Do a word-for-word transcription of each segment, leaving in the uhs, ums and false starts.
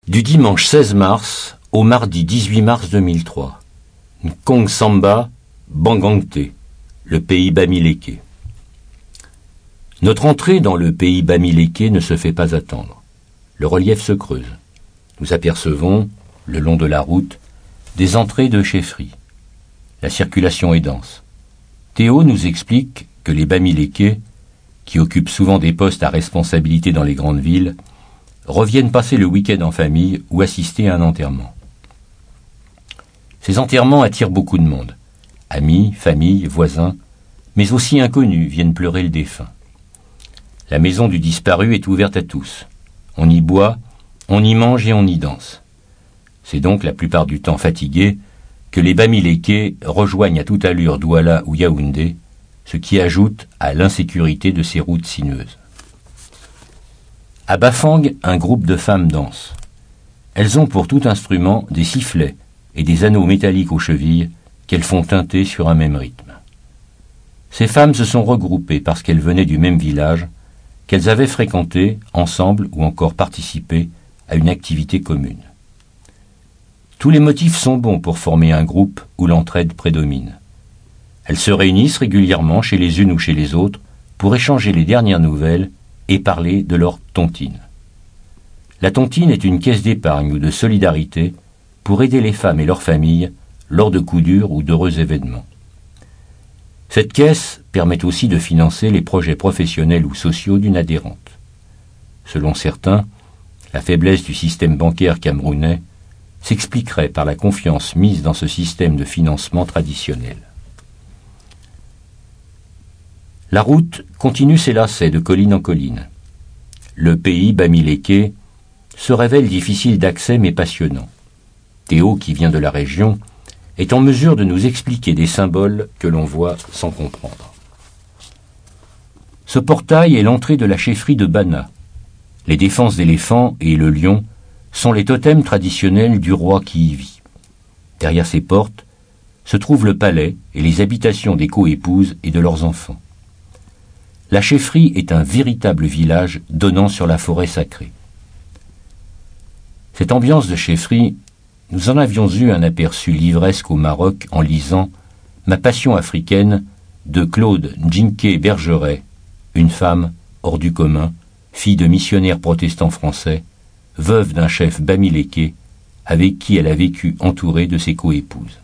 Du dimanche seize mars au mardi dix-huit mars deux mille trois. Nkong Samba, Bangangté, le pays bamiléké. Notre entrée dans le pays bamiléké ne se fait pas attendre. Le relief se creuse. Nous apercevons, le long de la route, des entrées de chefferies. La circulation est dense. Théo nous explique que les bamilékés, qui occupent souvent des postes à responsabilité dans les grandes villes, reviennent passer le week-end en famille ou assister à un enterrement. Ces enterrements attirent beaucoup de monde. Amis, familles, voisins, mais aussi inconnus viennent pleurer le défunt. La maison du disparu est ouverte à tous. On y boit, on y mange et on y danse. C'est donc la plupart du temps fatigués que les bamilékés rejoignent à toute allure Douala ou Yaoundé, ce qui ajoute à l'insécurité de ces routes sinueuses. À Bafang, un groupe de femmes danse. Elles ont pour tout instrument des sifflets et des anneaux métalliques aux chevilles qu'elles font tinter sur un même rythme. Ces femmes se sont regroupées parce qu'elles venaient du même village, qu'elles avaient fréquenté, ensemble ou encore participé à une activité commune. Tous les motifs sont bons pour former un groupe où l'entraide prédomine. Elles se réunissent régulièrement chez les unes ou chez les autres pour échanger les dernières nouvelles et parler de leur tontine. La tontine est une caisse d'épargne ou de solidarité pour aider les femmes et leurs familles lors de coups durs ou d'heureux événements. Cette caisse permet aussi de financer les projets professionnels ou sociaux d'une adhérente. Selon certains, la faiblesse du système bancaire camerounais s'expliquerait par la confiance mise dans ce système de financement traditionnel. La route continue ses lacets de colline en colline. Le pays bamiléké se révèle difficile d'accès mais passionnant. Théo, qui vient de la région, est en mesure de nous expliquer des symboles que l'on voit sans comprendre. Ce portail est l'entrée de la chefferie de Bana. Les défenses d'éléphants et le lion sont les totems traditionnels du roi qui y vit. Derrière ces portes se trouve le palais et les habitations des coépouses et de leurs enfants. La chefferie est un véritable village donnant sur la forêt sacrée. Cette ambiance de chefferie, nous en avions eu un aperçu livresque au Maroc en lisant « Ma passion africaine » de Claude Ndjinké Bergeret, une femme hors du commun, fille de missionnaires protestants français, veuve d'un chef bamiléké, avec qui elle a vécu entourée de ses coépouses.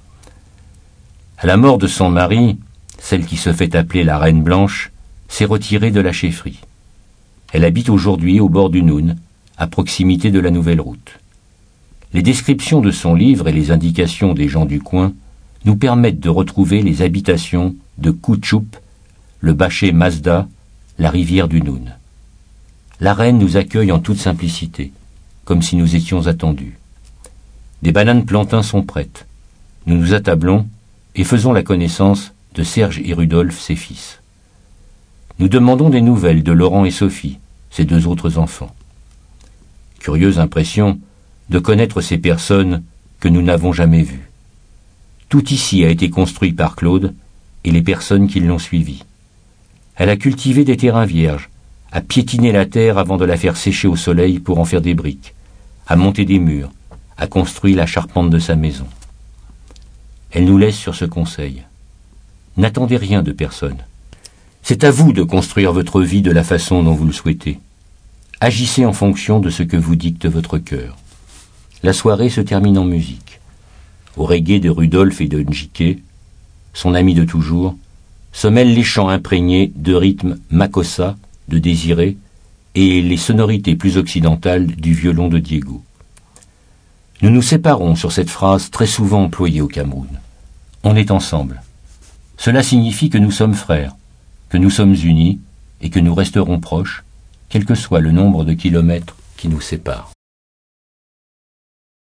À la mort de son mari, celle qui se fait appeler la Reine Blanche, s'est retirée de la chefferie. Elle habite aujourd'hui au bord du Noun, à proximité de la nouvelle route. Les descriptions de son livre et les indications des gens du coin nous permettent de retrouver les habitations de Koutchoup, le bâcher Mazda, la rivière du Noun. La reine nous accueille en toute simplicité, comme si nous étions attendus. Des bananes plantains sont prêtes. Nous nous attablons et faisons la connaissance de Serge et Rudolphe, ses fils. Nous demandons des nouvelles de Laurent et Sophie, ses deux autres enfants. Curieuse impression de connaître ces personnes que nous n'avons jamais vues. Tout ici a été construit par Claude et les personnes qui l'ont suivi. Elle a cultivé des terrains vierges, a piétiné la terre avant de la faire sécher au soleil pour en faire des briques, a monté des murs, a construit la charpente de sa maison. Elle nous laisse sur ce conseil. N'attendez rien de personne. C'est à vous de construire votre vie de la façon dont vous le souhaitez. Agissez en fonction de ce que vous dicte votre cœur. La soirée se termine en musique. Au reggae de Rudolphe et de Ndjinké, son ami de toujours, se mêlent les chants imprégnés de rythmes Makossa, de Désiré, et les sonorités plus occidentales du violon de Diego. Nous nous séparons sur cette phrase très souvent employée au Cameroun. On est ensemble. Cela signifie que nous sommes frères, que nous sommes unis et que nous resterons proches, quel que soit le nombre de kilomètres qui nous séparent.